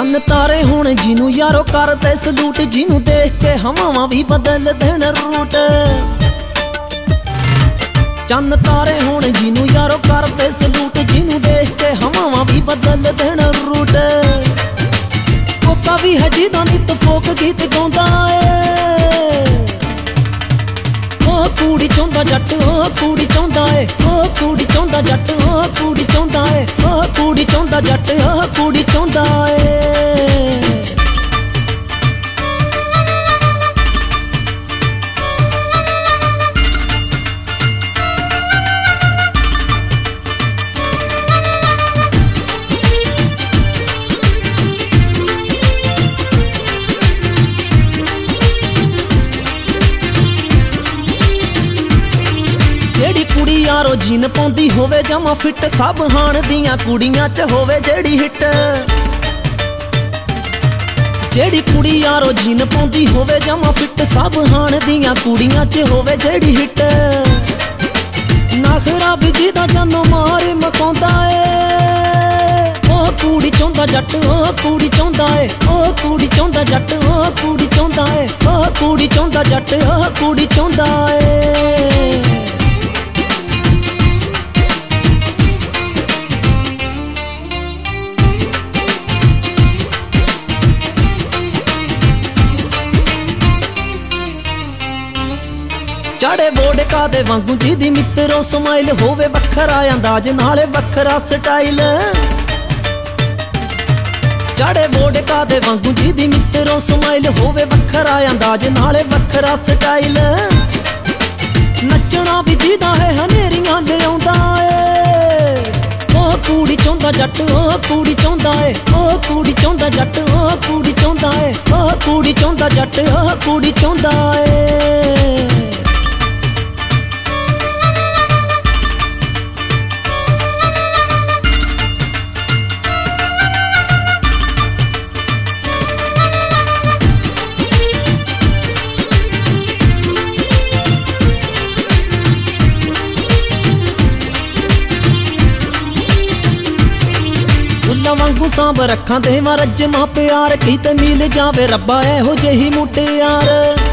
ਚੰਨ ਤਾਰੇ ਹੁਣ ਜਿਹਨੂੰ ਯਾਰੋ ਕਰਦੇ ਸਲੂਟ, ਜਿਹਨੂੰ ਦੇਖ ਕੇ ਹਵਾਵਾਂ ਵੀ ਬਦਲ ਦੇਣ ਰੂਟ। ਚੰਨ ਤਾਰੇ ਹੁਣ ਜਿਹਨੂੰ ਯਾਰੋ ਕਰਦੇ ਸਲੂਟ, ਜਿਹਨੂੰ ਦੇਖ ਕੇ ਹਵਾਵਾਂ ਵੀ ਬਦਲ ਦੇਣ ਰੂਟ। ਕੋਕਾ ਵੀ ਹੈ ਜਿਹਦਾ ਨਿੱਤ ਫੋਕ ਗੀਤ ਗਾਉਂਦਾ ਏ। ਉਹ ਕੁੜੀ ਚਾਹੁੰਦਾ ਜੱਟ, ਉਹ ਕੁੜੀ ਚਾਹੁੰਦਾ ਏ, ਉਹ ਕੁੜੀ ਚਾਹੁੰਦਾ ਜੱਟ, ਉਹ ਕੁੜੀ ਚਾਹੁੰਦਾ ਏ, ਉਹ ਕੁੜੀ ਚਾਹੁੰਦਾ ਜੱਟ, ਉਹ ਕੁੜੀ ਚਾਹੁੰਦਾ ਏ। ਜਿਹੜੀ ਕੁੜੀ ਯਾਰੋ ਜੀਨ ਪਾਉਂਦੀ ਹੋਵੇ ਜਮਾ ਫਿੱਟ, ਸਭ ਹਾਣ ਦੀਆਂ ਕੁੜੀਆਂ 'ਚ ਹੋਵੇ ਜਿਹੜੀ ਹਿੱਟ। ਜਿਹੜੀ ਕੁੜੀ ਯਾਰੋ ਜੀਨ ਪਾਉਂਦੀ ਹੋਵੇ ਜਮਾ ਫਿੱਟ, ਸਭ ਹਾਣ ਦੀਆਂ ਕੁੜੀਆਂ 'ਚ ਹੋਵੇ ਜਿਹੜੀ ਹਿੱਟ। ਨਖਰਾ ਵੀ ਜਿਹਦਾ ਜਾਨੋਂ ਮਾਰ ਮਕਾਉਂਦਾ ਏ। ਉਹ ਕੁੜੀ ਚਾਹੁੰਦਾ ਜੱਟ, ਉਹ ਕੁੜੀ ਚਾਹੁੰਦਾ ਏ, ਉਹ ਕੁੜੀ ਚਾਹੁੰਦਾ ਜੱਟ, ਉਹ ਕੁੜੀ ਚਾਹੁੰਦਾ ਏ, ਉਹ ਕੁੜੀ ਚਾਹੁੰਦਾ ਜੱਟ, ਉਹ ਕੁੜੀ ਚਾਹੁੰਦਾ ਏ। ਚਾੜੇ ਵੋਡਕਾ ਦੇ ਵਾਂਗੂ ਜਿਹਦੀ ਮਿੱਤਰੋਂ ਸਮਾਈਲ ਹੋਵੇ, ਵੱਖਰਾ ਅੰਦਾਜ਼ ਨਾਲੇ ਵੱਖਰਾ ਸਟਾਈਲ। ਚਾੜੇ ਵੋਡਕਾ ਦੇ ਵਾਂਗੂ ਜਿਹਦੀ ਮਿੱਤਰੋਂ ਸਮਾਈਲ ਹੋਵੇ, ਵੱਖਰਾ ਅੰਦਾਜ਼ ਨਾਲੇ ਵੱਖਰਾ ਸਟਾਈਲ। ਨੱਚਣਾ ਵੀ ਜਿਹਦਾ ਹੈ ਹਨੇਰੀਆਂ ਲਿਆਉਂਦਾ ਏ। ਉਹ ਕੁੜੀ ਚਾਹੁੰਦਾ ਜੱਟ, ਉਹ ਕੁੜੀ ਚਾਹੁੰਦਾ ਏ, ਉਹ ਕੁੜੀ ਚਾਹੁੰਦਾ ਜੱਟ, ਉਹ ਕੁੜੀ ਚਾਹੁੰਦਾ ਏ, ਉਹ ਕੁੜੀ ਚਾਹੁੰਦਾ ਜੱਟ, ਉਹ ਕੁੜੀ ਚਾਹੁੰਦਾ ਏ। ਫੁੱਲਾਂ ਵਾਂਗੂ ਸਾਂਭ ਰੱਖਾਂ ਦੇਵਾਂ ਰੱਜਮਾਂ ਪਿਆਰ, ਕਿਤੇ ਮਿਲ ਜਾਵੇ ਰੱਬਾ ਇਹੋ ਜਿਹੀ ਮੁਟਿਆਰ।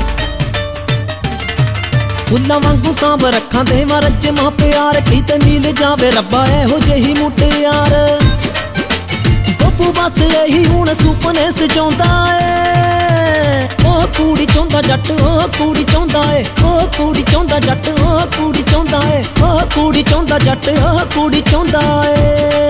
ਫੁੱਲਾਂ ਵਾਂਗੂ ਸਾਂਭ ਰੱਖਾਂ ਦੇਵਾਂ ਰੱਜਮਾਂ ਪਿਆਰ, ਕਿਤੇ ਮਿਲ ਜਾਵੇ ਰੱਬਾ ਇਹੋ ਜਿਹੀ ਮੁਟਿਆਰ। ਬੱਬੂ ਬਸ ਇਹੀ ਹੁਣ ਸੁਪਨੇ ਸਜਾਉਂਦਾ ਏ। ਉਹ ਕੁੜੀ ਚਾਹੁੰਦਾ ਜੱਟ, ਉਹ ਕੁੜੀ ਚਾਹੁੰਦਾ ਏ, ਉਹ ਕੁੜੀ ਚਾਹੁੰਦਾ ਜੱਟ, ਉਹ ਕੁੜੀ ਚਾਹੁੰਦਾ ਏ, ਉਹ ਕੁੜੀ ਚਾਹੁੰਦਾ ਜੱਟ, ਉਹ ਕੁੜੀ ਚਾਹੁੰਦਾ ਏ।